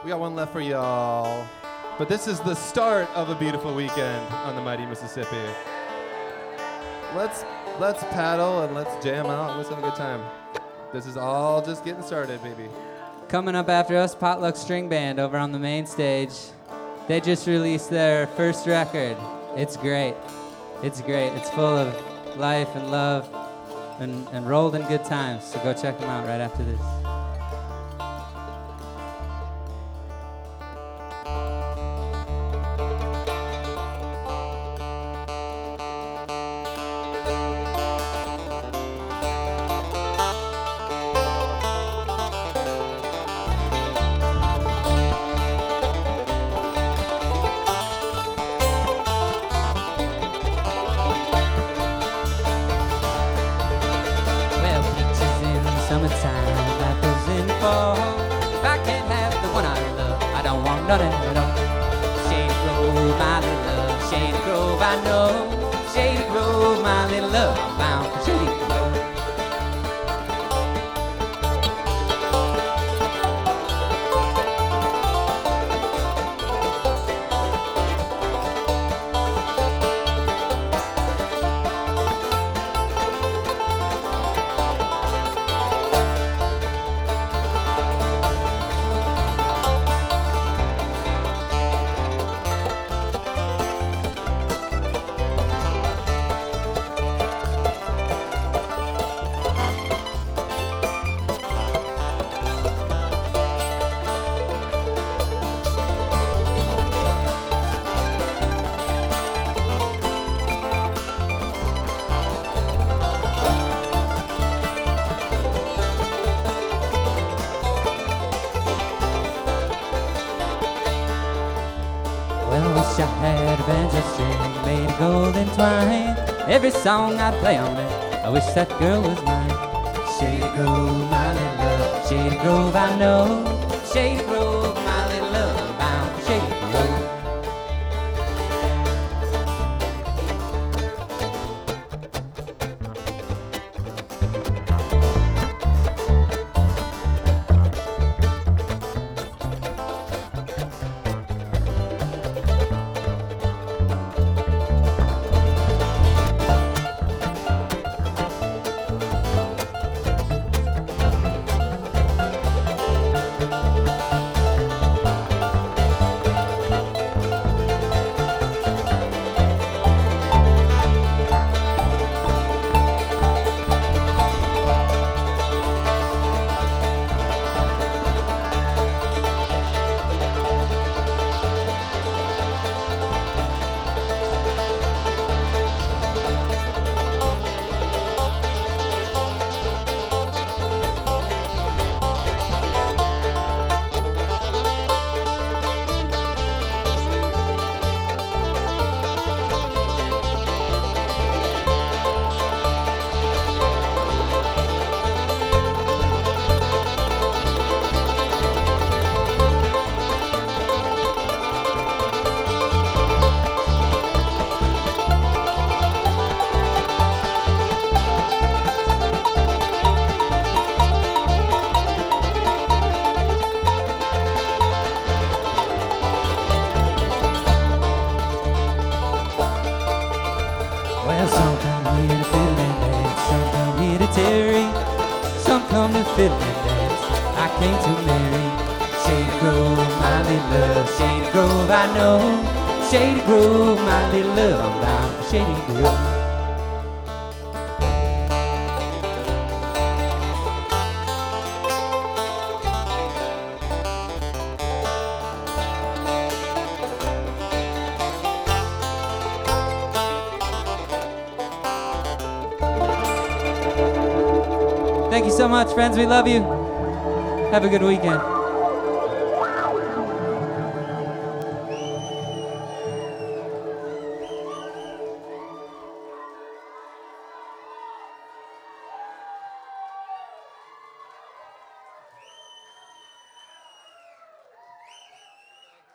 We got one left for y'all. But this is the start of a beautiful weekend on the mighty Mississippi. Let's paddle and let's jam out. Let's have a good time. This is all just getting started, baby. Coming up after us, Potluck String Band over on the main stage. They just released their first record. It's great. It's great. It's full of life and love and rolled in good times. So go check them out right after this. Every song I play on it, I wish that girl was mine. Shady Grove, my little love. Shady Grove, I know. Shady Grove, my little love. I'm bound for Shady Grove. Shady Grove, my little love, I'm bound for Shady Grove. Thank you so much, friends. We love you. Have a good weekend.